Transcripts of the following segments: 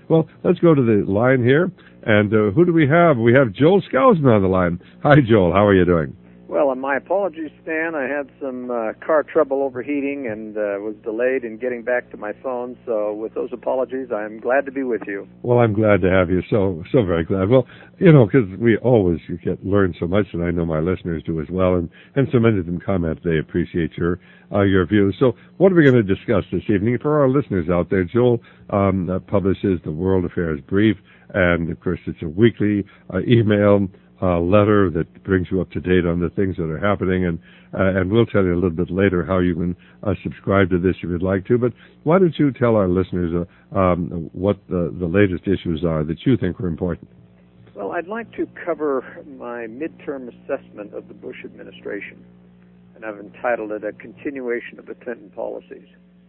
Well, let's go to the line here. And who do we have? We have Joel Skousen on the line. Hi, Joel. How are you doing? Well, my apologies, Stan. I had some car trouble overheating and was delayed in getting back to my phone. So with those apologies, I'm glad to be with you. Well, I'm glad to have you. So very glad. Well, because we always learn so much, and I know my listeners do as well. And so many of them comment they appreciate your views. So what are we going to discuss this evening? For our listeners out there, Joel publishes the World Affairs Brief, and of course it's a weekly email letter that brings you up to date on the things that are happening, and we'll tell you a little bit later how you can subscribe to this if you'd like to. But why don't you tell our listeners what the latest issues are that you think are important? Well, I'd like to cover my midterm assessment of the Bush administration, and I've entitled it A Continuation of the Clinton Policies.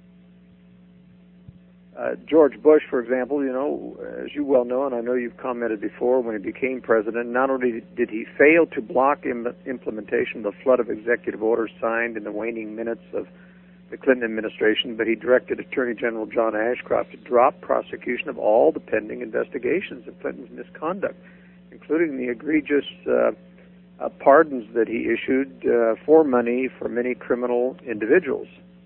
George Bush, for example, as you well know, and I know you've commented before, when he became president, not only did he fail to block implementation of the flood of executive orders signed in the waning minutes of the Clinton administration, but he directed Attorney General John Ashcroft to drop prosecution of all the pending investigations of Clinton's misconduct, including the egregious pardons that he issued for money for many criminal individuals.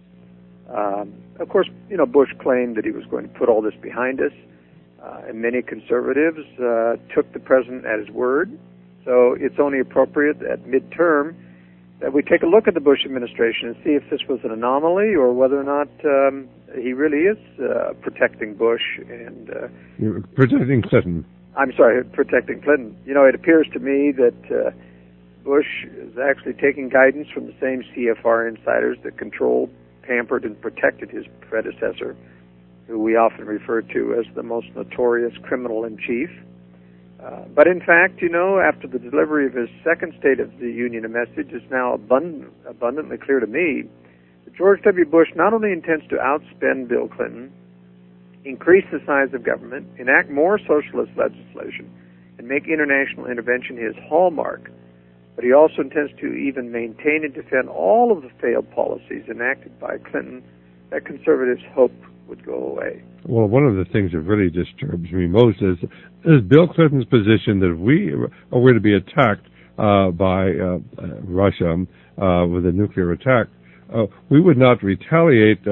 Of course, Bush claimed that he was going to put all this behind us, and many conservatives took the president at his word. So it's only appropriate at midterm that we take a look at the Bush administration and see if this was an anomaly or whether or not he really is protecting Bush and protecting Clinton. I'm sorry, protecting Clinton. It appears to me that Bush is actually taking guidance from the same CFR insiders that controlled, pampered, and protected his predecessor, who we often refer to as the most notorious criminal-in-chief. But in fact, after the delivery of his second State of the Union message, it's now abundantly clear to me that George W. Bush not only intends to outspend Bill Clinton, increase the size of government, enact more socialist legislation, and make international intervention his hallmark, but he also intends to even maintain and defend all of the failed policies enacted by Clinton that conservatives hope would go away. Well, one of the things that really disturbs me most is Bill Clinton's position that if we are going to be attacked by Russia with a nuclear attack, we would not retaliate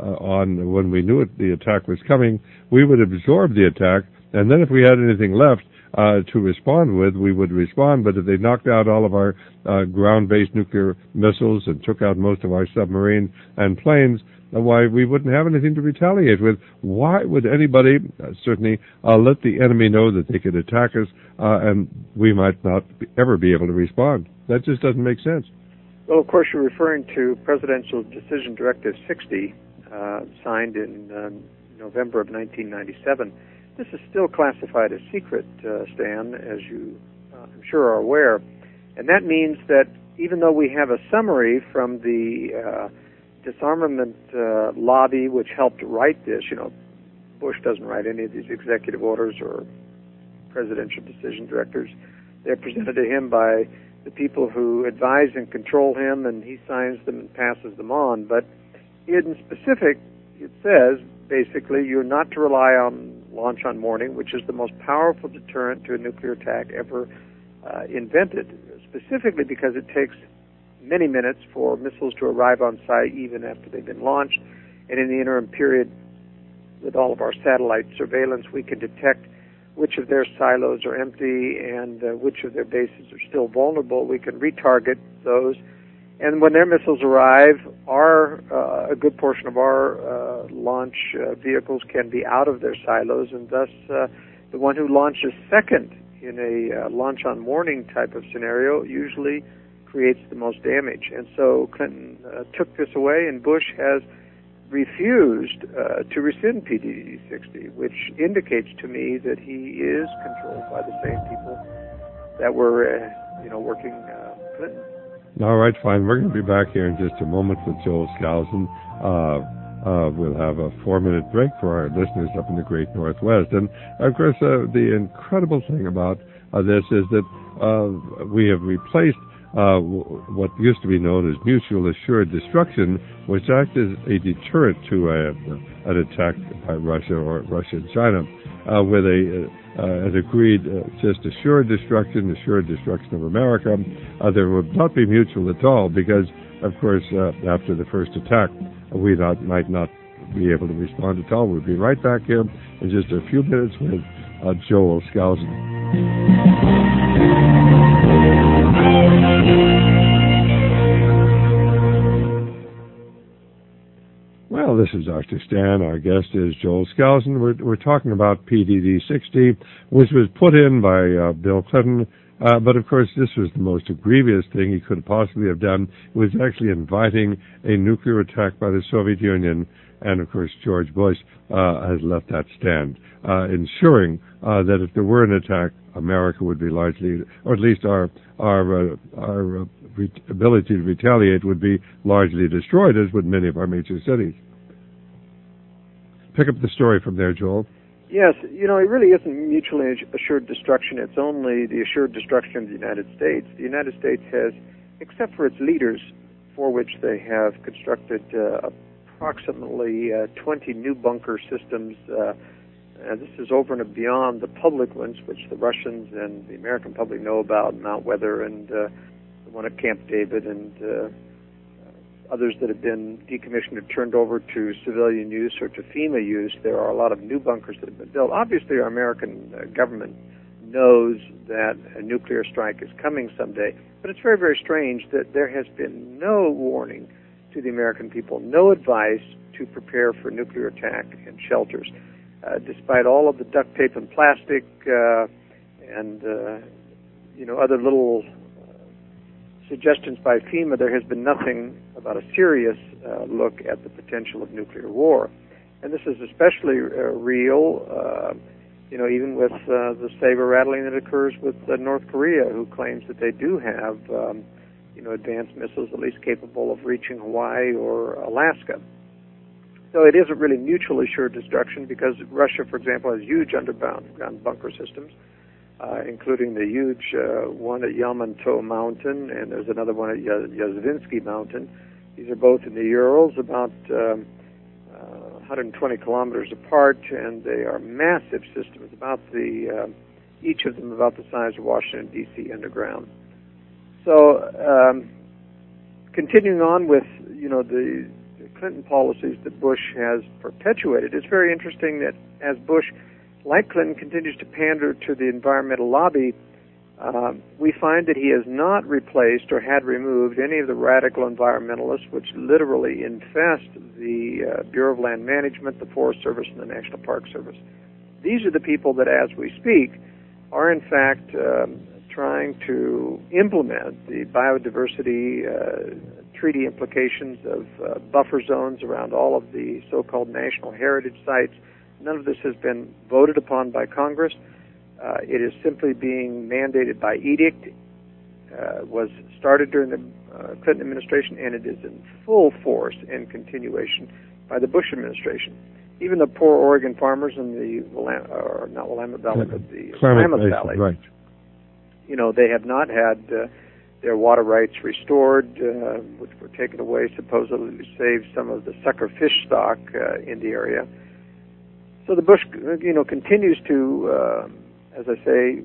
on when we knew the attack was coming. We would absorb the attack, and then if we had anything left to respond with, we would respond. But if they knocked out all of our ground-based nuclear missiles and took out most of our submarines and planes, why, we wouldn't have anything to retaliate with. Why would anybody, certainly, let the enemy know that they could attack us and we might not ever be able to respond? That just doesn't make sense. Well, of course, you're referring to Presidential Decision Directive 60, signed in November of 1997. This is still classified as secret, Stan, as you I'm sure are aware. And that means that even though we have a summary from the disarmament lobby, which helped write this, Bush doesn't write any of these executive orders or presidential decision directives. They're presented to him by the people who advise and control him, and he signs them and passes them on. But in specific, it says, basically, you're not to rely on launch on morning, which is the most powerful deterrent to a nuclear attack ever invented, specifically because it takes many minutes for missiles to arrive on site even after they've been launched. And in the interim period, with all of our satellite surveillance, we can detect which of their silos are empty and which of their bases are still vulnerable. We can retarget those. And when their missiles arrive, a good portion of our launch vehicles can be out of their silos, and thus the one who launches second in a launch on morning type of scenario usually creates the most damage. And so Clinton took this away, and Bush has refused to rescind PDD 60, which indicates to me that he is controlled by the same people that were, working Clinton. All right, fine. We're going to be back here in just a moment with Joel Skousen. We'll have a 4-minute break for our listeners up in the Great Northwest. And, of course, the incredible thing about this is that we have replaced what used to be known as mutual assured destruction, which acts as a deterrent to an attack by Russia or Russia and China. where they had agreed just assured destruction of America. There would not be mutual at all because, of course, after the first attack, we might not be able to respond at all. We'll be right back here in just a few minutes with Joel Skousen. Well, this is Dr. Stan. Our guest is Joel Skousen. We're talking about PDD-60, which was put in by Bill Clinton. But, of course, this was the most egregious thing he could possibly have done. It was actually inviting a nuclear attack by the Soviet Union. And, of course, George Bush has left that stand, ensuring that if there were an attack, America would be largely, or at least our ability to retaliate would be largely destroyed, as would many of our major cities. Pick up the story from there, Joel. Yes, it really isn't mutually assured destruction. It's only the assured destruction of the United States. The United States has, except for its leaders, for which they have constructed approximately 20 new bunker systems. This is over and beyond the public ones, which the Russians and the American public know about, Mount Weather and the one at Camp David and others that have been decommissioned and turned over to civilian use or to FEMA use. There are a lot of new bunkers that have been built. Obviously, our American government knows that a nuclear strike is coming someday, but it's very, very strange that there has been no warning to the American people, no advice to prepare for nuclear attack and shelters. Despite all of the duct tape and plastic and other little suggestions by FEMA, there has been nothing about a serious look at the potential of nuclear war. And this is especially real, even with the saber-rattling that occurs with North Korea, who claims that they do have, advanced missiles at least capable of reaching Hawaii or Alaska. So it isn't really mutually assured destruction because Russia, for example, has huge underground bunker systems, including the huge one at Yamato Mountain, and there's another one at Yazvinsky Mountain. These are both in the Urals, about 120 kilometers apart, and they are massive systems, each of them about the size of Washington, D.C. underground. So continuing on with, the Clinton policies that Bush has perpetuated, it's very interesting that as Bush, like Clinton, continues to pander to the environmental lobby, we find that he has not replaced or had removed any of the radical environmentalists which literally infest the Bureau of Land Management, the Forest Service, and the National Park Service. These are the people that, as we speak, are in fact trying to implement the biodiversity treaty implications of buffer zones around all of the so-called national heritage sites. None of this has been voted upon by Congress. It is simply being mandated by edict. Was started during the Clinton administration, and it is in full force and continuation by the Bush administration. Even the poor Oregon farmers in the Willamette Valley, but the Klamath Valley, right. They have not had their water rights restored, which were taken away supposedly to save some of the sucker fish stock in the area. So the Bush, continues to, as I say,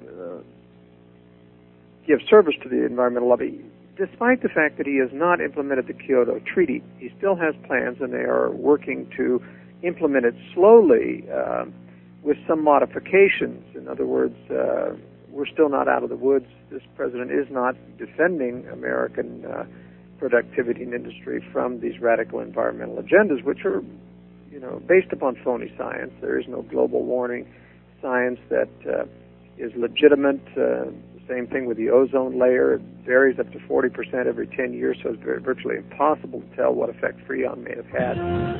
give service to the environmental lobby, despite the fact that he has not implemented the Kyoto Treaty. He still has plans, and they are working to implement it slowly with some modifications. In other words, we're still not out of the woods. This president is not defending American productivity and industry from these radical environmental agendas, which are, based upon phony science. There is no global warming science that is legitimate. The same thing with the ozone layer. It varies up to 40% every 10 years, so it's virtually impossible to tell what effect Freon may have had.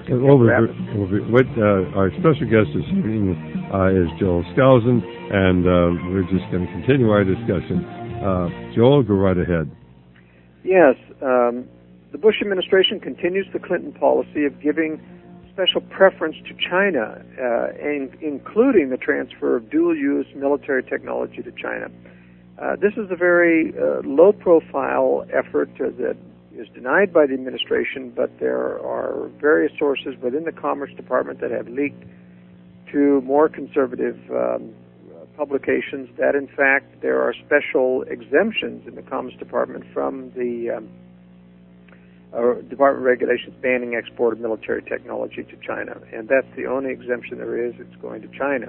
Our special guest this evening is Joel Skousen, and we're just going to continue our discussion. Joel, go right ahead. Yes, the Bush administration continues the Clinton policy of giving special preference to China, including the transfer of dual-use military technology to China. This is a very low-profile effort that is denied by the administration, but there are various sources within the Commerce Department that have leaked to more conservative publications that, in fact, there are special exemptions in the Commerce Department from the Department regulations banning export of military technology to China. And that's the only exemption there is. It's going to China.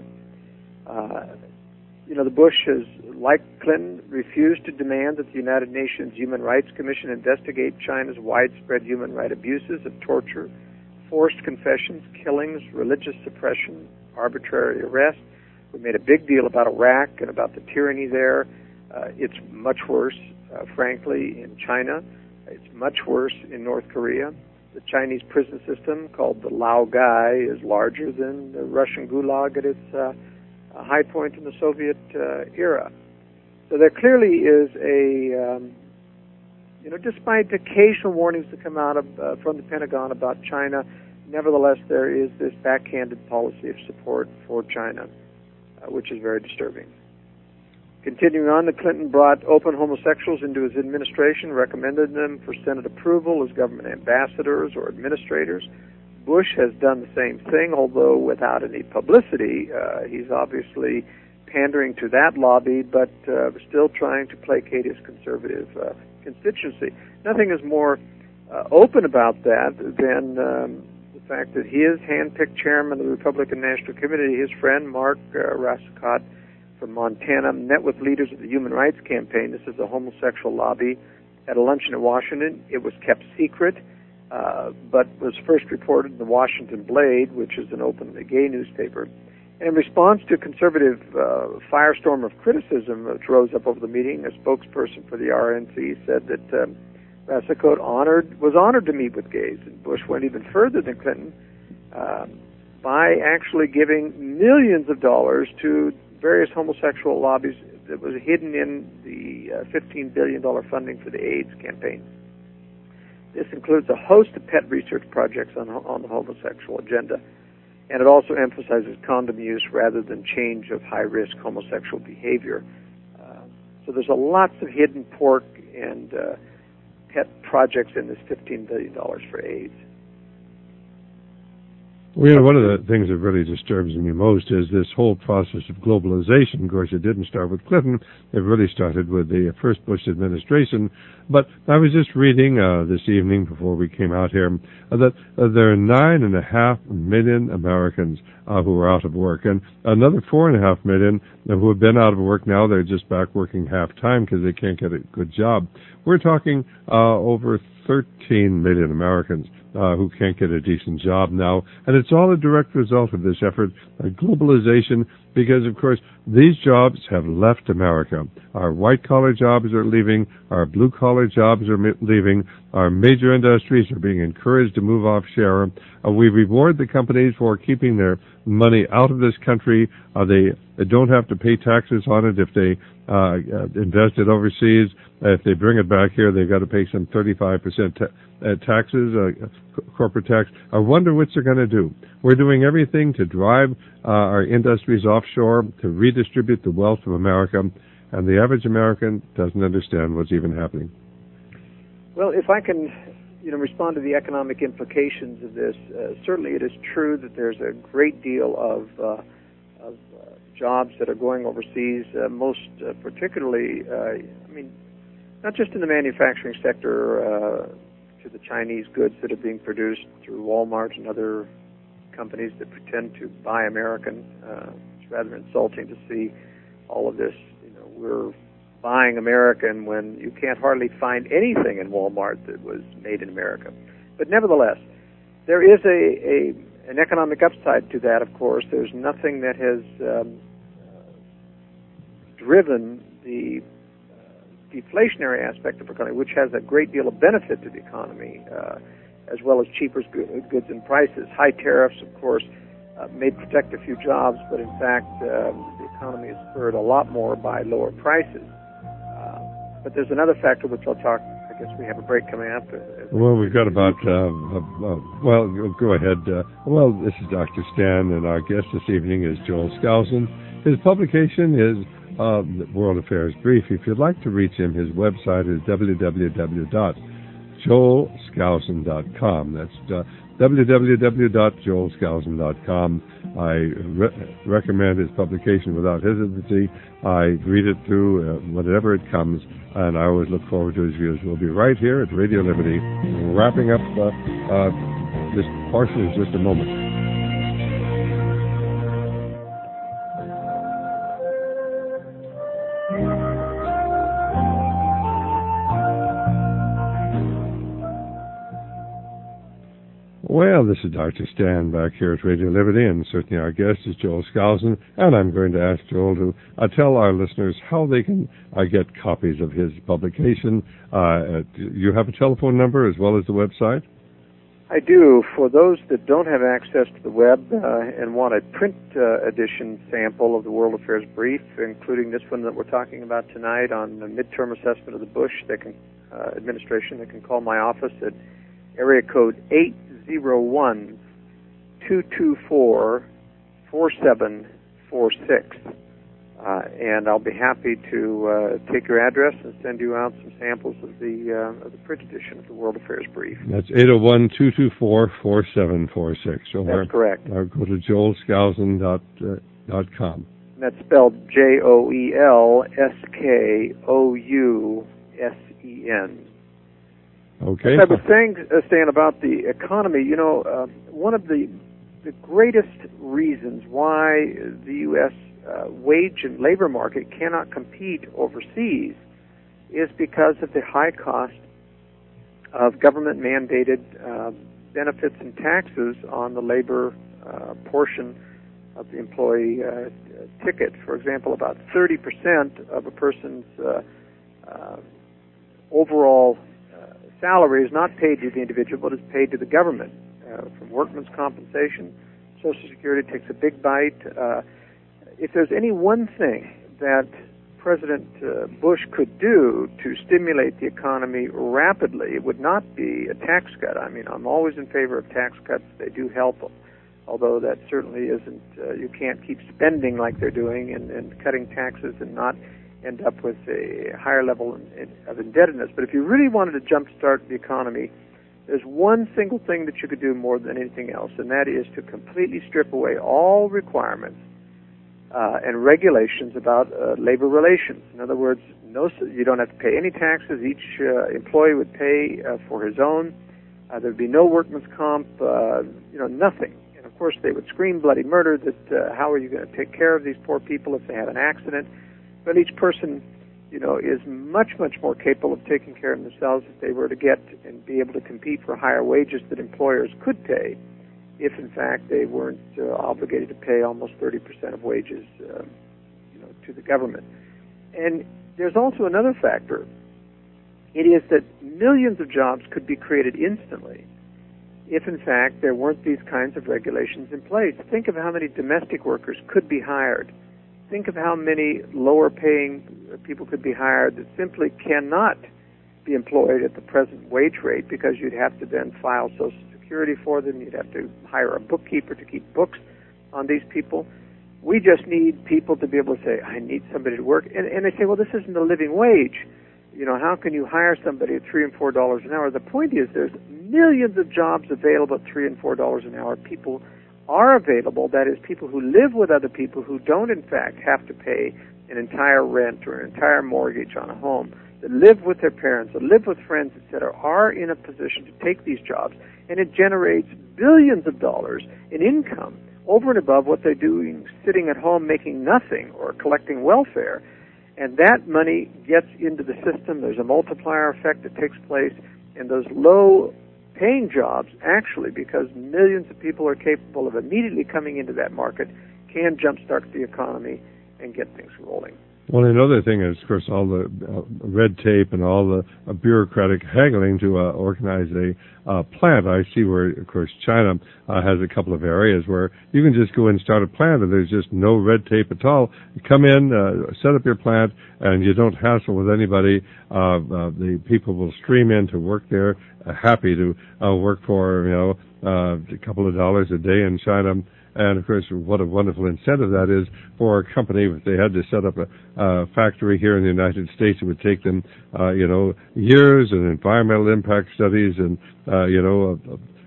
The Bush has, like Clinton, refused to demand that the United Nations Human Rights Commission investigate China's widespread human rights abuses of torture, forced confessions, killings, religious suppression, arbitrary arrest. We made a big deal about Iraq and about the tyranny there. It's much worse, frankly, in China. It's much worse in North Korea. The Chinese prison system, called the Laogai, is larger than the Russian Gulag at its high point in the Soviet era. So there clearly is despite occasional warnings that come out from the Pentagon about China, nevertheless there is this backhanded policy of support for China, which is very disturbing. Continuing on, the Clinton brought open homosexuals into his administration, recommended them for Senate approval as government ambassadors or administrators. Bush has done the same thing, although without any publicity. He's obviously pandering to that lobby, but still trying to placate his conservative constituency. Nothing is more open about that than the fact that his hand-picked chairman of the Republican National Committee, his friend Mark Rassicot from Montana, met with leaders of the Human Rights Campaign. This is a homosexual lobby, at a luncheon in Washington. It was kept secret, but was first reported in the Washington Blade, which is an openly gay newspaper. And in response to a conservative firestorm of criticism which rose up over the meeting, a spokesperson for the RNC said that Rassicot was honored to meet with gays, and Bush went even further than Clinton by actually giving millions of dollars to various homosexual lobbies that was hidden in the $15 billion funding for the AIDS campaign. This includes a host of pet research projects on the homosexual agenda, and it also emphasizes condom use rather than change of high-risk homosexual behavior. So there's lots of hidden pork and pet projects in this $15 billion for AIDS. Well, one of the things that really disturbs me most is this whole process of globalization. Of course, it didn't start with Clinton. It really started with the first Bush administration. But I was just reading this evening before we came out here that there are 9.5 million Americans who are out of work, and another 4.5 million who have been out of work now. They're just back working half-time because they can't get a good job. We're talking over 13 million Americans who can't get a decent job now. And it's all a direct result of this effort at globalization because, of course, these jobs have left America. Our white-collar jobs are leaving. Our blue-collar jobs are leaving. Our major industries are being encouraged to move offshore. We reward the companies for keeping their money out of this country. They don't have to pay taxes on it if they invest it overseas. If they bring it back here, they've got to pay some 35% taxes, corporate tax. I wonder what they're going to do. We're doing everything to drive our industries offshore, to redistribute the wealth of America, and the average American doesn't understand what's even happening. Well, if I can respond to the economic implications of this, certainly it is true that there's a great deal of jobs that are going overseas, most particularly, not just in the manufacturing sector, to the Chinese goods that are being produced through Walmart and other companies that pretend to buy American. It's rather insulting to see all of this. We're buying American when you can't hardly find anything in Walmart that was made in America. But nevertheless, there is an economic upside to that, of course. There's nothing that has driven the deflationary aspect of the economy, which has a great deal of benefit to the economy, as well as cheaper goods and prices. High tariffs, of course, may protect a few jobs, but in fact, the economy is spurred a lot more by lower prices. But there's another factor which I'll talk. I guess we have a break coming up. Well, we've got about. Well, go ahead. This is Dr. Stan, and our guest this evening is Joel Skousen. His publication is World Affairs Brief. If you'd like to reach him, his website is www.joelskousen.com. That's www.joelskousen.com. I recommend his publication without hesitancy. I read it through whenever it comes, and I always look forward to his views. We'll be right here at Radio Liberty, wrapping up this portion in just a moment. Well, this is Dr. Stan back here at Radio Liberty, and certainly our guest is Joel Skousen, and I'm going to ask Joel to tell our listeners how they can get copies of his publication. You have a telephone number as well as the website? I do. For those that don't have access to the web and want a print edition sample of the World Affairs Brief, including this one that we're talking about tonight on the midterm assessment of the Bush administration, they can call my office at area code 801-224-4746. And I'll be happy to take your address and send you out some samples of the print edition of the World Affairs Brief. That's 801-224-4746. That's correct. Go to joelskousen.com. That's spelled JOELSKOUSEN. Okay. As I was saying, Stan, about the economy, one of the greatest reasons why the U.S. Wage and labor market cannot compete overseas is because of the high cost of government-mandated benefits and taxes on the labor portion of the employee ticket. For example, about 30% of a person's overall salary is not paid to the individual, but is paid to the government. From workman's compensation, Social Security takes a big bite. If there's any one thing that President Bush could do to stimulate the economy rapidly, it would not be a tax cut. I mean, I'm always in favor of tax cuts. They do help, although that certainly isn't, you can't keep spending like they're doing and cutting taxes and not end up with a higher level of indebtedness. But if you really wanted to jumpstart the economy, there's one single thing that you could do more than anything else, and that is to completely strip away all requirements and regulations about labor relations. In other words, you don't have to pay any taxes. Each employee would pay for his own. There'd be no workman's comp, nothing. And of course, they would scream bloody murder that how are you going to take care of these poor people if they have an accident? But each person, is much, much more capable of taking care of themselves if they were to get and be able to compete for higher wages that employers could pay if, in fact, they weren't obligated to pay almost 30% of wages, to the government. And there's also another factor. It is that millions of jobs could be created instantly if, in fact, there weren't these kinds of regulations in place. Think of how many domestic workers could be hired. Think of how many lower-paying people could be hired that simply cannot be employed at the present wage rate because you'd have to then file Social Security for them. You'd have to hire a bookkeeper to keep books on these people. We just need people to be able to say, I need somebody to work. And they say, well, this isn't a living wage. How can you hire somebody at $3 and $4 an hour? The point is there's millions of jobs available at $3 and $4 an hour. People are available, that is, people who live with other people who don't, in fact, have to pay an entire rent or an entire mortgage on a home, that live with their parents, that live with friends, etc., are in a position to take these jobs, and it generates billions of dollars in income over and above what they're doing sitting at home making nothing or collecting welfare. And that money gets into the system. There's a multiplier effect that takes place, and those low-paying jobs, actually, because millions of people are capable of immediately coming into that market, can jumpstart the economy and get things rolling. Well, another thing is, of course, all the red tape and all the bureaucratic haggling to organize a plant. I see where, of course, China has a couple of areas where you can just go and start a plant and there's just no red tape at all. You come in, set up your plant, and you don't hassle with anybody. The people will stream in to work there, happy to work for, a couple of dollars a day in China. And, of course, what a wonderful incentive that is for a company. If they had to set up a factory here in the United States, it would take them, years and environmental impact studies and,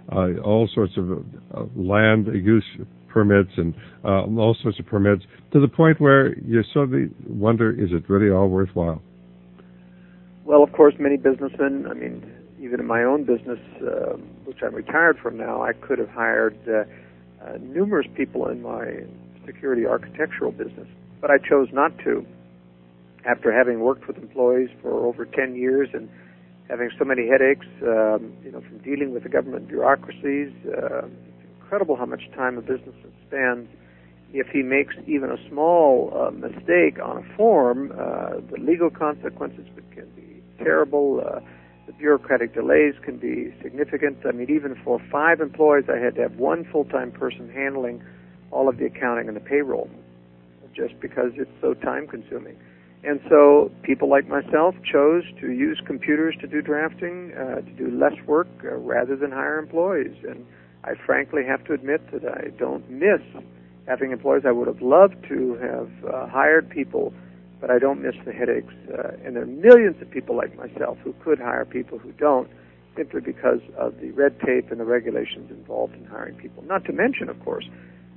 all sorts of land use permits and all sorts of permits, to the point where you suddenly wonder, is it really all worthwhile? Well, of course, many businessmen, I mean, even in my own business, which I'm retired from now, I could have hired numerous people in my security architectural business, but I chose not to. After having worked with employees for over 10 years and having so many headaches, from dealing with the government bureaucracies, it's incredible how much time a businessman spends. If he makes even a small mistake on a form, the legal consequences can be terrible. The bureaucratic delays can be significant. I mean, even for 5 employees, I had to have one full-time person handling all of the accounting and the payroll, just because it's so time-consuming. And so people like myself chose to use computers to do drafting, to do less work rather than hire employees. And I frankly have to admit that I don't miss having employees. I would have loved to have hired people, but I don't miss the headaches. And there are millions of people like myself who could hire people who don't, simply because of the red tape and the regulations involved in hiring people. Not to mention, of course,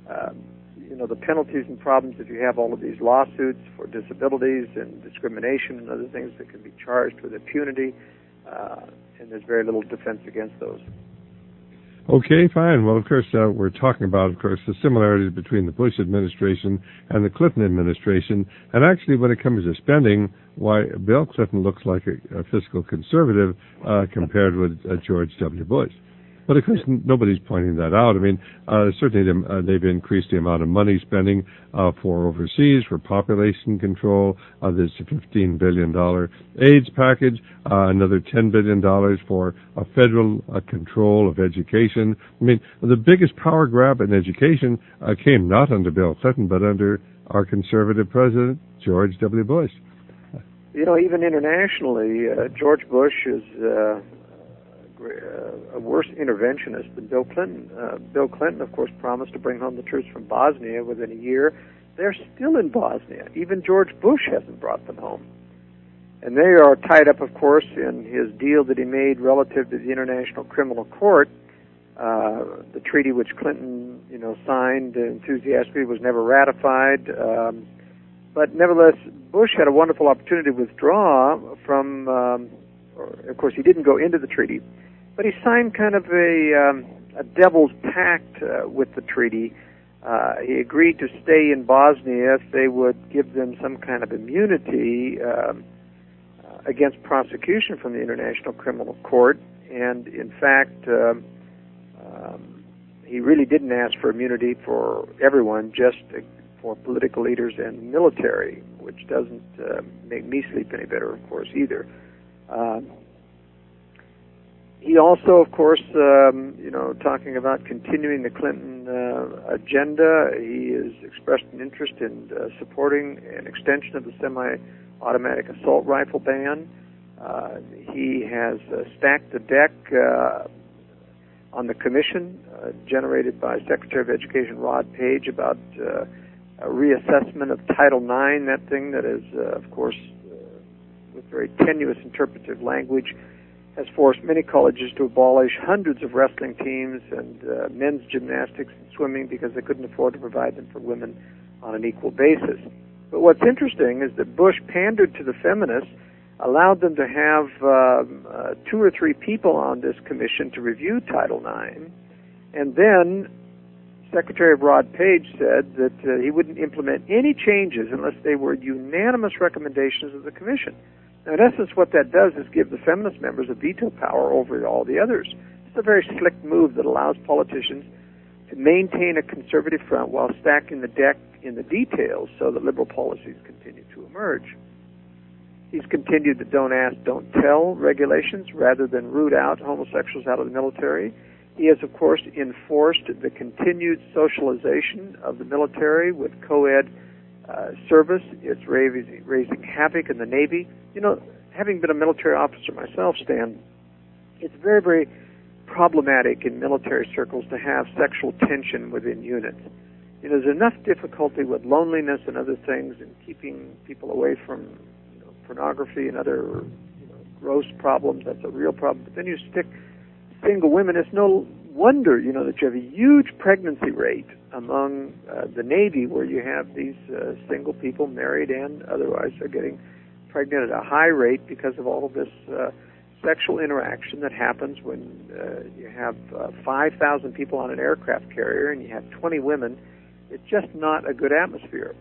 the penalties and problems if you have all of these lawsuits for disabilities and discrimination and other things that can be charged with impunity, and there's very little defense against those. Okay, fine. Well, of course, we're talking about, of course, the similarities between the Bush administration and the Clinton administration. And actually, when it comes to spending, why Bill Clinton looks like a fiscal conservative compared with George W. Bush. But of course, nobody's pointing that out. I mean, certainly they've increased the amount of money spending for overseas, for population control. There's a $15 billion AIDS package, another $10 billion for a federal control of education. I mean, the biggest power grab in education came not under Bill Clinton, but under our conservative president, George W. Bush. Even internationally, George Bush is a worse interventionist than Bill Clinton. Bill Clinton, of course, promised to bring home the troops from Bosnia within a year. They're still in Bosnia. Even George Bush hasn't brought them home. And they are tied up, of course, in his deal that he made relative to the International Criminal Court. The treaty which Clinton, signed enthusiastically was never ratified. But nevertheless, Bush had a wonderful opportunity to withdraw from, of course, he didn't go into the treaty, but he signed kind of a devil's pact with the treaty. He agreed to stay in Bosnia if they would give them some kind of immunity against prosecution from the International Criminal Court. And in fact, he really didn't ask for immunity for everyone, just for political leaders and military, which doesn't make me sleep any better, of course, either. He also, of course, talking about continuing the Clinton agenda, he has expressed an interest in supporting an extension of the semi-automatic assault rifle ban. He has stacked the deck on the commission generated by Secretary of Education Rod Page about a reassessment of Title IX, that thing that is, of course, with very tenuous interpretive language, has forced many colleges to abolish hundreds of wrestling teams and men's gymnastics and swimming because they couldn't afford to provide them for women on an equal basis. But what's interesting is that Bush pandered to the feminists, allowed them to have 2 or 3 people on this commission to review Title IX, and then Secretary Rod Page said that he wouldn't implement any changes unless they were unanimous recommendations of the commission. Now, in essence, what that does is give the feminist members a veto power over all the others. It's a very slick move that allows politicians to maintain a conservative front while stacking the deck in the details so that liberal policies continue to emerge. He's continued the don't ask, don't tell regulations rather than root out homosexuals out of the military. He has, of course, enforced the continued socialization of the military with co-ed service. It's raising havoc in the Navy. Having been a military officer myself, Stan, it's very, very problematic in military circles to have sexual tension within units. There's enough difficulty with loneliness and other things and keeping people away from pornography and other gross problems. That's a real problem. But then you stick single women. It's no wonder, that you have a huge pregnancy rate among the Navy, where you have these single people, married and otherwise, are getting pregnant at a high rate because of all of this sexual interaction that happens when you have 5,000 people on an aircraft carrier and you have 20 women. It's just not a good atmosphere.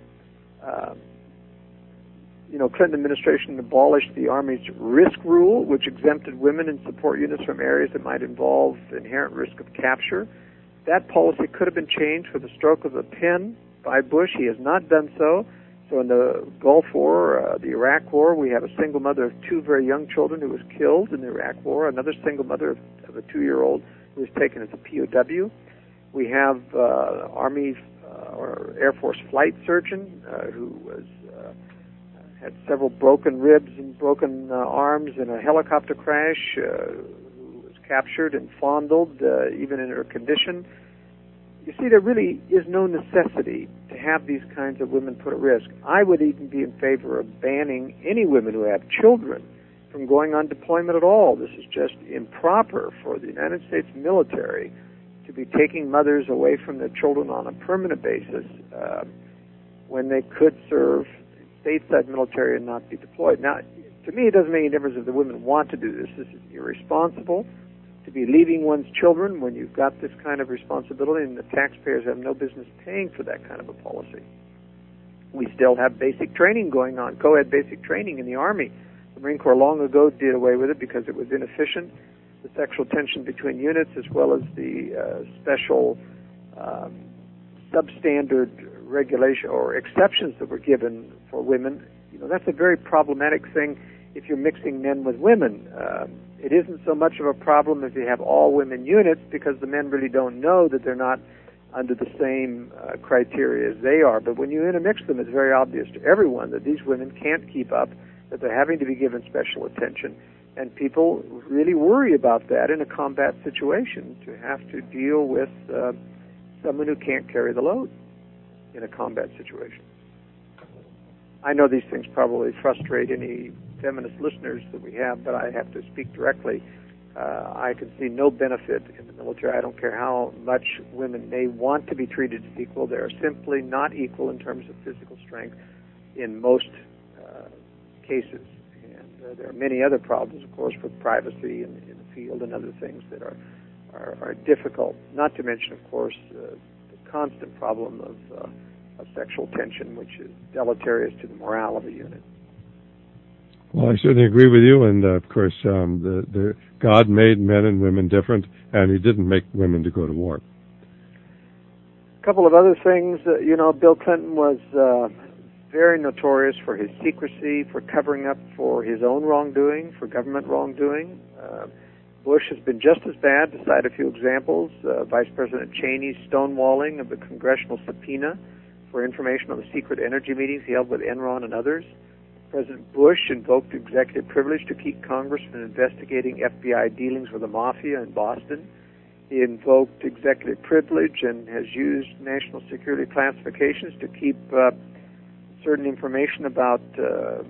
Clinton administration abolished the Army's risk rule, which exempted women in support units from areas that might involve inherent risk of capture. That policy could have been changed with a stroke of a pen by Bush. He has not done so. So in the Gulf War, the Iraq War, we have a single mother of 2 very young children who was killed in the Iraq War, another single mother of a 2-year-old who was taken as a POW. We have Army or Air Force flight surgeon who was had several broken ribs and broken arms in a helicopter crash, who was captured and fondled, even in her condition. You see, there really is no necessity to have these kinds of women put at risk. I would even be in favor of banning any women who have children from going on deployment at all. This is just improper for the United States military to be taking mothers away from their children on a permanent basis when they could serve stateside military and not be deployed. Now, to me, it doesn't make any difference if the women want to do this. This is irresponsible to be leaving one's children when you've got this kind of responsibility, and the taxpayers have no business paying for that kind of a policy. We still have basic training going on, co-ed basic training in the Army. The Marine Corps long ago did away with it because it was inefficient. The sexual tension between units, as well as the special substandard regulation or exceptions that were given for women, that's a very problematic thing if you're mixing men with women. It isn't so much of a problem if you have all women units, because the men really don't know that they're not under the same criteria as they are. But when you intermix them, it's very obvious to everyone that these women can't keep up, that they're having to be given special attention. And people really worry about that in a combat situation, to have to deal with someone who can't carry the load in a combat situation. I know these things probably frustrate any feminist listeners that we have, but I have to speak directly. I can see no benefit in the military. I don't care how much women may want to be treated as equal. They are simply not equal in terms of physical strength in most cases. And there are many other problems, of course, with privacy in the field and other things that are difficult, not to mention, of course, the constant problem of sexual tension, which is deleterious to the morale of a unit. Well, I certainly agree with you, and of course, the God made men and women different, and He didn't make women to go to war. A couple of other things. Bill Clinton was very notorious for his secrecy, for covering up for his own wrongdoing, for government wrongdoing. Bush has been just as bad. To cite a few examples, Vice President Cheney's stonewalling of the congressional subpoena for information on the secret energy meetings he held with Enron and others. President Bush invoked executive privilege to keep Congress from investigating FBI dealings with the mafia in Boston. He invoked executive privilege and has used national security classifications to keep certain information about the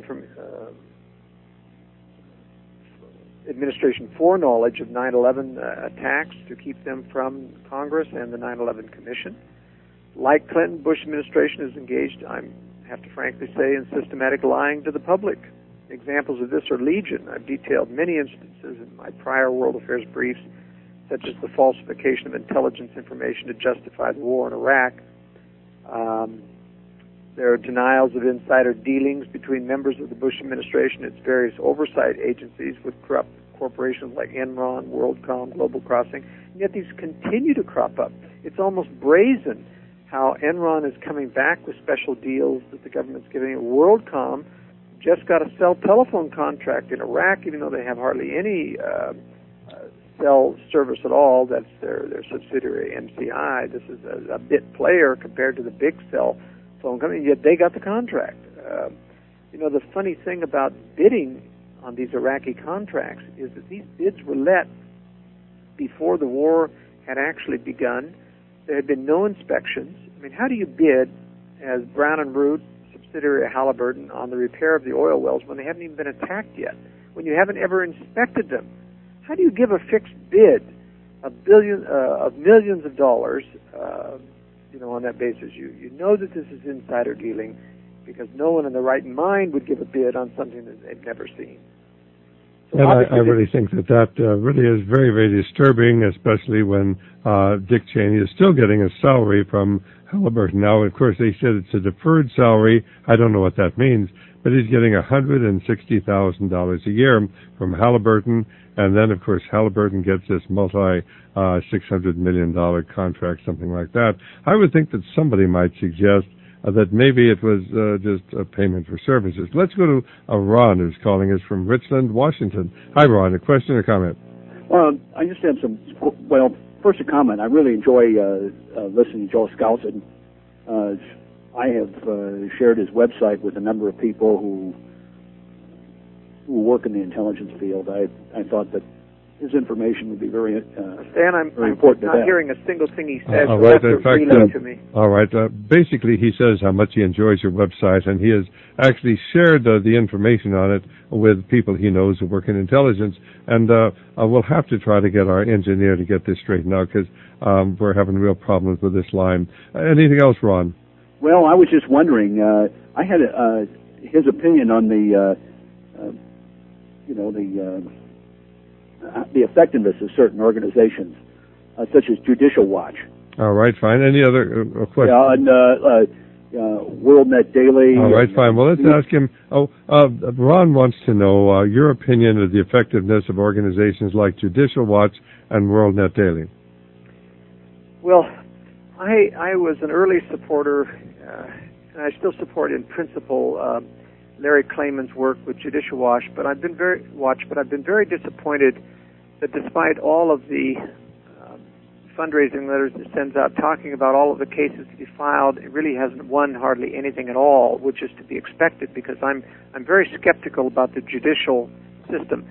administration foreknowledge of 9/11 attacks, to keep them from Congress and the 9/11 Commission. Like Clinton, Bush administration is engaged, I have to frankly say, in systematic lying to the public. Examples of this are legion. I've detailed many instances in my prior World Affairs briefs, such as the falsification of intelligence information to justify the war in Iraq. There are denials of insider dealings between members of the Bush administration and its various oversight agencies with corrupt corporations like Enron, WorldCom, Global Crossing, and yet these continue to crop up. It's almost brazen how Enron is coming back with special deals that the government's giving. WorldCom just got a cell telephone contract in Iraq, even though they have hardly any cell service at all. That's their subsidiary, MCI. This is a bit player compared to the big cell phone company, yet they got the contract. The funny thing about bidding on these Iraqi contracts is that these bids were let before the war had actually begun. There had been no inspections. I mean, how do you bid as Brown and Root, subsidiary of Halliburton, on the repair of the oil wells when they haven't even been attacked yet, when you haven't ever inspected them? How do you give a fixed bid of millions of dollars, on that basis. You know that this is insider dealing because no one in the right mind would give a bid on something that they've never seen. So and I really think that really is very, very disturbing, especially when Dick Cheney is still getting a salary from Halliburton. Now, of course, they said it's a deferred salary. I don't know what that means, but he's getting $160,000 a year from Halliburton, and then, of course, Halliburton gets this $600 million contract, something like that. I would think that somebody might suggest that maybe it was just a payment for services. Let's go to Ron, who's calling us from Richland, Washington. Hi, Ron. A question or comment? Well, I just have first a comment. I really enjoy listening to Joel Skousen. I have shared his website with a number of people who work in the intelligence field. I thought that his information would be very Stan, I'm important. I'm not hearing a single thing he says. All right, in fact, to me. All right. Basically, he says how much he enjoys your website, and he has actually shared the information on it with people he knows who work in intelligence. And we'll have to try to get our engineer to get this straightened out because we're having real problems with this line. Anything else, Ron? Well, I was just wondering. I had his opinion on the effectiveness of certain organizations, such as Judicial Watch. All right, fine. Any other questions? WorldNet Daily. All right, fine. Well, let's ask him. Ron wants to know your opinion of the effectiveness of organizations like Judicial Watch and WorldNet Daily. Well, I was an early supporter, and I still support in principle Larry Klayman's work with Judicial Watch, but I've been very disappointed that despite all of the fundraising letters it sends out talking about all of the cases that he filed, it really hasn't won hardly anything at all, which is to be expected because I'm very skeptical about the judicial system.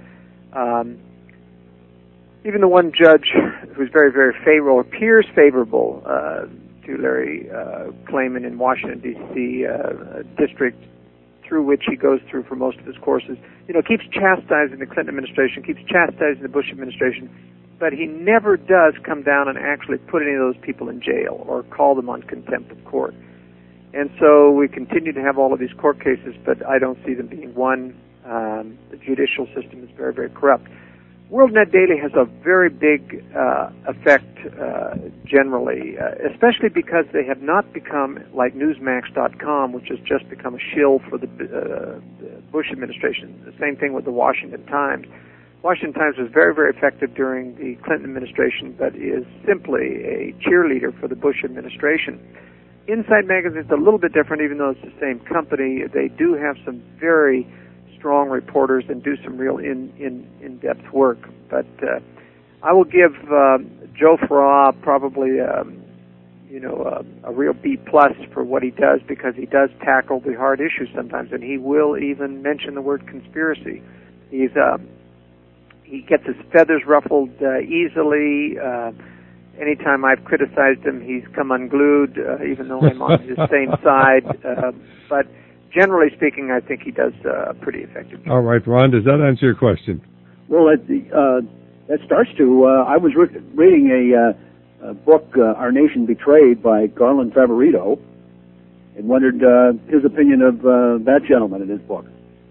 Even the one judge who's very, very favorable, appears favorable to Larry Klayman in Washington, D.C. District, through which he goes through for most of his courses, keeps chastising the Clinton administration, keeps chastising the Bush administration, but he never does come down and actually put any of those people in jail or call them on contempt of court. And so we continue to have all of these court cases, but I don't see them being won. The judicial system is very, very corrupt. WorldNet Daily has a very big effect generally, especially because they have not become like Newsmax.com, which has just become a shill for the Bush administration. The same thing with the Washington Times. Washington Times was very, very effective during the Clinton administration, but is simply a cheerleader for the Bush administration. Inside Magazine is a little bit different, even though it's the same company. They do have some very strong reporters and do some real in-depth work. But I will give Joe Farrar probably a real B+ for what he does, because he does tackle the hard issues sometimes, and he will even mention the word conspiracy. He gets his feathers ruffled easily. Anytime I've criticized him, he's come unglued, even though I'm on his same side. But generally speaking, I think he does a pretty effective job. All right, Ron, does that answer your question? Well, that starts to. I was reading a book, Our Nation Betrayed, by Garland Favorito, and wondered his opinion of that gentleman in his book.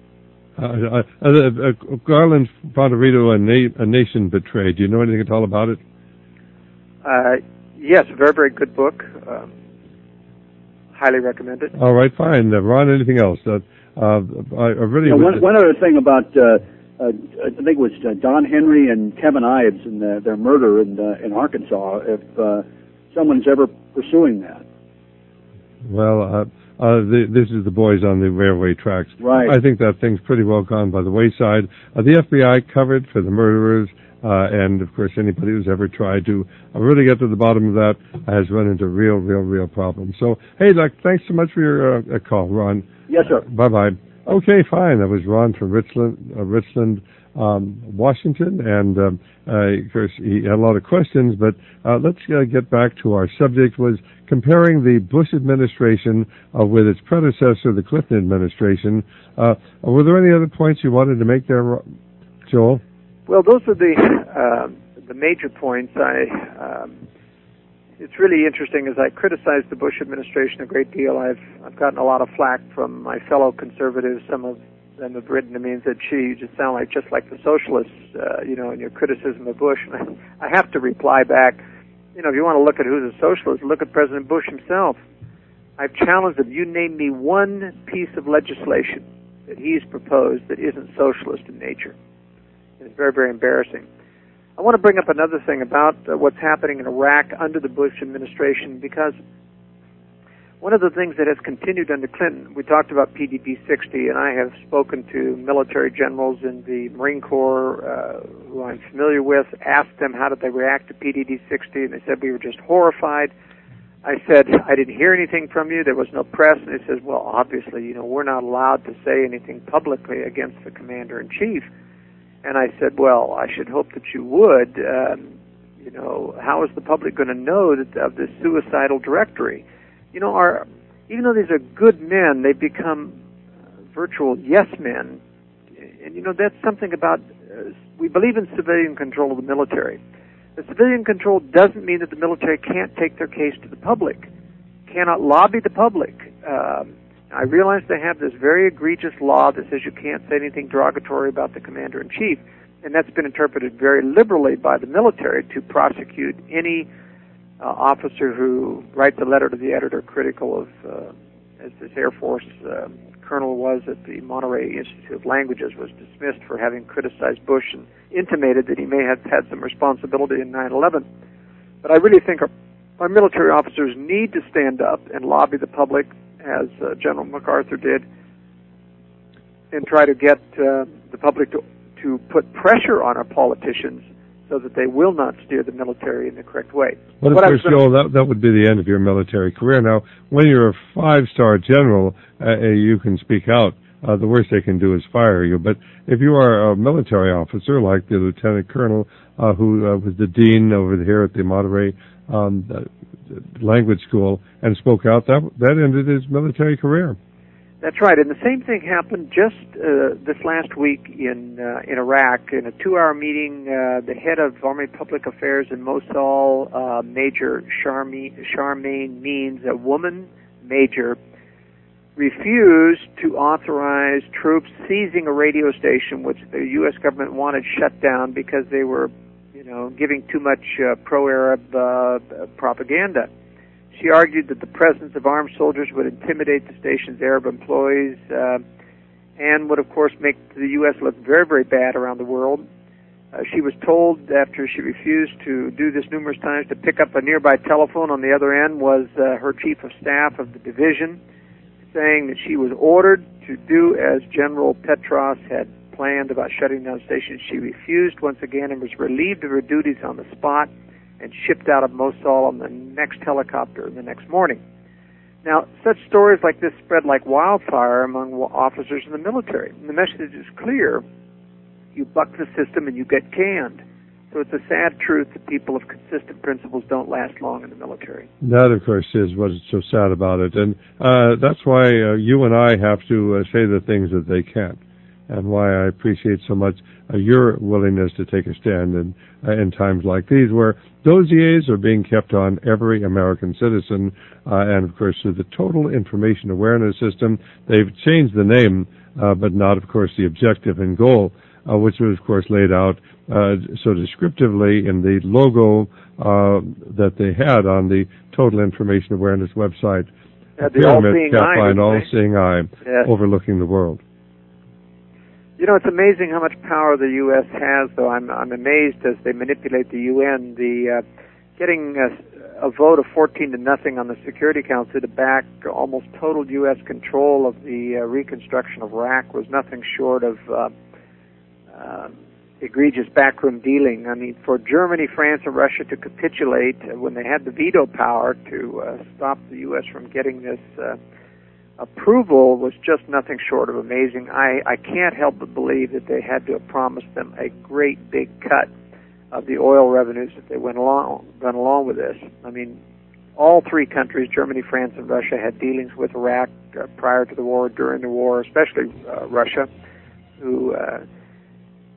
Garland Favorito, A Nation Betrayed. Do you know anything at all about it? Yes, a very, very good book. Highly recommend it. All right, fine. Ron, anything else? I really one other thing about I think it was Don Henry and Kevin Ives and their murder in Arkansas. If someone's ever pursuing that. Well, this is the boys on the railway tracks. Right. I think that thing's pretty well gone by the wayside. The FBI covered for the murderers. And, of course, anybody who's ever tried to really get to the bottom of that has run into real problems. So, hey, thanks so much for your call, Ron. Yes, sir. Bye-bye. Okay, fine. That was Ron from Richland, Washington. And, of course, he had a lot of questions. But let's get back to our subject, was comparing the Bush administration with its predecessor, the Clinton administration. Were there any other points you wanted to make there, Joel? Well, those are the the major points, it's really interesting. As I criticize the Bush administration a great deal, I've gotten a lot of flack from my fellow conservatives. Some of them have written to me and said, "Gee, you just sound just like the socialists, in your criticism of Bush." And I have to reply back, if you want to look at who's a socialist, look at President Bush himself. I've challenged him. You name me one piece of legislation that he's proposed that isn't socialist in nature. It's very, very embarrassing. I want to bring up another thing about what's happening in Iraq under the Bush administration, because one of the things that has continued under Clinton, we talked about PDD-60, and I have spoken to military generals in the Marine Corps who I'm familiar with, asked them how did they react to PDD-60, and they said we were just horrified. I said, I didn't hear anything from you. There was no press. And they said, well, obviously, we're not allowed to say anything publicly against the commander-in-chief. And I said, well, I should hope that you would. How is the public going to know of this suicidal directory? Even though these are good men, they become virtual yes men. And, that's something about, we believe in civilian control of the military. The civilian control doesn't mean that the military can't take their case to the public, cannot lobby the public. I realize they have this very egregious law that says you can't say anything derogatory about the commander-in-chief, and that's been interpreted very liberally by the military to prosecute any officer who writes a letter to the editor critical of, as this Air Force colonel was at the Monterey Institute of Languages, was dismissed for having criticized Bush and intimated that he may have had some responsibility in 9/11. But I really think our military officers need to stand up and lobby the public, as General MacArthur did, and try to get the public to put pressure on our politicians so that they will not steer the military in the correct way. But of course, Joel, that would be the end of your military career. Now, when you're a 5-star general, you can speak out. The worst they can do is fire you. But if you are a military officer, like the lieutenant colonel who was the dean over here at the Monterey language school and spoke out, that ended his military career. That's right, and the same thing happened just this last week in Iraq. In a 2-hour meeting, the head of Army Public Affairs in Mosul, Major Charmaine Means, a woman major, refused to authorize troops seizing a radio station which the U.S. government wanted shut down because they were, giving too much pro-Arab propaganda. She argued that the presence of armed soldiers would intimidate the station's Arab employees and would, of course, make the U.S. look very, very bad around the world. She was told, after she refused to do this numerous times, to pick up a nearby telephone. On the other end was her chief of staff of the division, saying that she was ordered to do as General Petros had planned about shutting down stations. She refused once again and was relieved of her duties on the spot and shipped out of Mosul on the next helicopter the next morning. Now, such stories like this spread like wildfire among officers in the military. And the message is clear. You buck the system and you get canned. So it's a sad truth that people of consistent principles don't last long in the military. That, of course, is what's so sad about it. And that's why you and I have to say the things that they can't, and why I appreciate so much your willingness to take a stand in times like these, where dossiers are being kept on every American citizen, and of course the Total Information Awareness System. They've changed the name, but not, of course, the objective and goal, which was, of course, laid out so descriptively in the logo that they had on the Total Information Awareness website. The All-Seeing Eye. All-Seeing Eye, yes, overlooking the world. It's amazing how much power the U.S. has, though. I'm amazed as they manipulate the UN. Getting a vote of 14-0 on the Security Council to back almost total U.S. control of the reconstruction of Iraq was nothing short of egregious backroom dealing. I mean, for Germany, France, and Russia to capitulate when they had the veto power to stop the U.S. from getting this approval was just nothing short of amazing. I can't help but believe that they had to have promised them a great big cut of the oil revenues if they went along with this. I mean, all 3 countries, Germany, France, and Russia, had dealings with Iraq prior to the war, during the war, especially Russia, who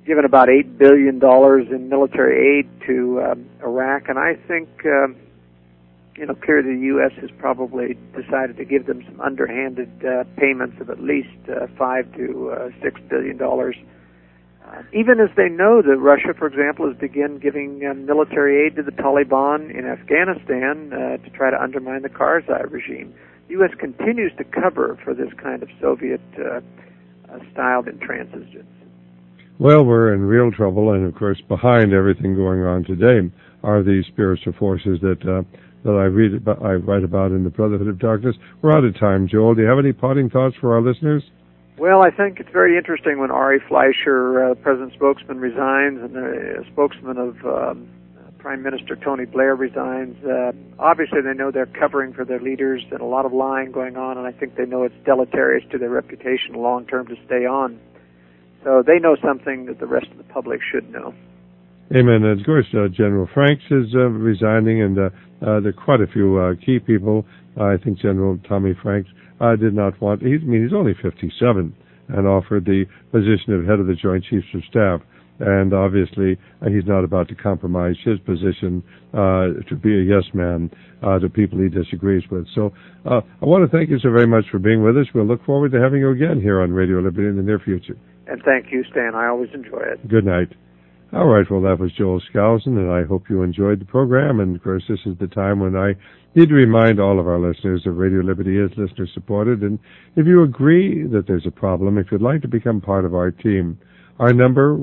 given about $8 billion in military aid to Iraq, and I think, clearly the U.S. has probably decided to give them some underhanded payments of at least $5 to $6 billion. Even as they know that Russia, for example, has begun giving military aid to the Taliban in Afghanistan to try to undermine the Karzai regime. The U.S. continues to cover for this kind of Soviet-styled intransigence. Well, we're in real trouble, and of course, behind everything going on today are these spiritual forces that I write about in the Brotherhood of Darkness. We're out of time, Joel. Do you have any parting thoughts for our listeners? Well, I think it's very interesting when Ari Fleischer, President's spokesman, resigns, and the spokesman of Prime Minister Tony Blair resigns. Obviously, they know they're covering for their leaders and a lot of lying going on, and I think they know it's deleterious to their reputation long term to stay on. So they know something that the rest of the public should know. Amen. And of course, General Franks is resigning, and there are quite a few key people. I think General Tommy Franks did not want. He's only 57, and offered the position of head of the Joint Chiefs of Staff. And obviously, he's not about to compromise his position to be a yes man to people he disagrees with. So I want to thank you so very much for being with us. We'll look forward to having you again here on Radio Liberty in the near future. And thank you, Stan. I always enjoy it. Good night. All right, well, that was Joel Skousen, and I hope you enjoyed the program. And, of course, this is the time when I need to remind all of our listeners that Radio Liberty is listener-supported. And if you agree that there's a problem, if you'd like to become part of our team, our number,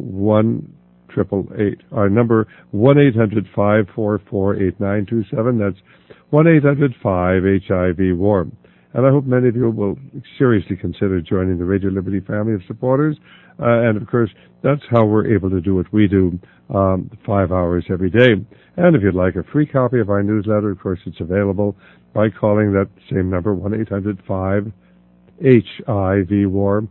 1-800-544-8927. That's 1-800-5HIV-WAR. And I hope many of you will seriously consider joining the Radio Liberty family of supporters. And, of course, that's how we're able to do what we do 5 hours every day. And if you'd like a free copy of our newsletter, of course, it's available by calling that same number, 1-800-5HIV-WAR,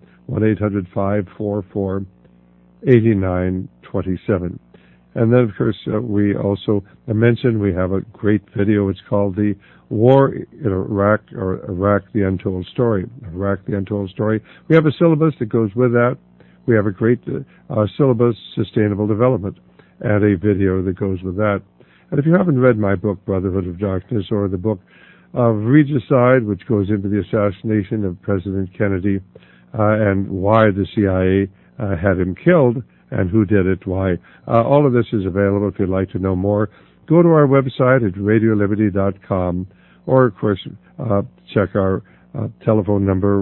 1-800-544-8927. And then, of course, we also mentioned we have a great video. It's called The War in Iraq, or Iraq, the Untold Story. Iraq, the Untold Story. We have a syllabus that goes with that. We have a great syllabus, Sustainable Development, and a video that goes with that. And if you haven't read my book, Brotherhood of Darkness, or the book Regicide, which goes into the assassination of President Kennedy and why the CIA had him killed, and who did it, why. All of this is available if you'd like to know more. Go to our website at radioliberty.com, or, of course, check our telephone number,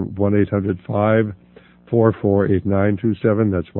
1-800-544-8927. That's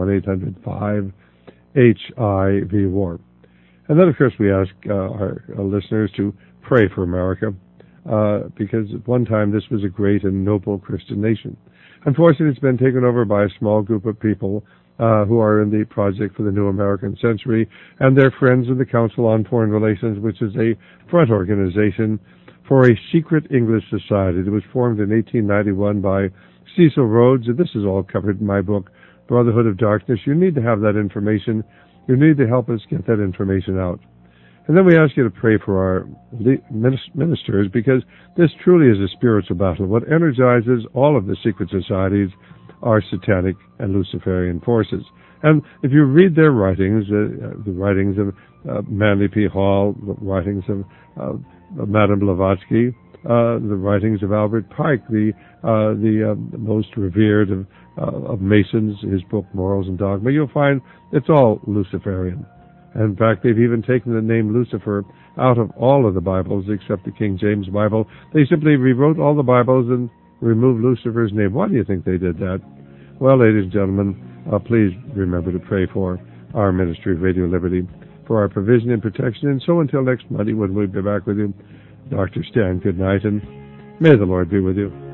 1-800-5HIV-WAR. And then, of course, we ask our listeners to pray for America, because at one time this was a great and noble Christian nation. Unfortunately, it's been taken over by a small group of people who are in the Project for the New American Century, and their friends in the Council on Foreign Relations, which is a front organization for a secret English society that was formed in 1891 by Cecil Rhodes. And this is all covered in my book, Brotherhood of Darkness. You need to have that information. You need to help us get that information out. And then we ask you to pray for our ministers, because this truly is a spiritual battle. What energizes all of the secret societies are satanic and Luciferian forces. And if you read their writings, the writings of Manly P. Hall, the writings of Madame Blavatsky, the writings of Albert Pike, the most revered of Masons, his book Morals and Dogma, you'll find it's all Luciferian. In fact, they've even taken the name Lucifer out of all of the Bibles except the King James Bible. They simply rewrote all the Bibles and removed Lucifer's name. Why do you think they did that? Well, ladies and gentlemen, please remember to pray for our ministry of Radio Liberty, for our provision and protection. And so until next Monday, when we'll be back with you, Dr. Stan, good night, and may the Lord be with you.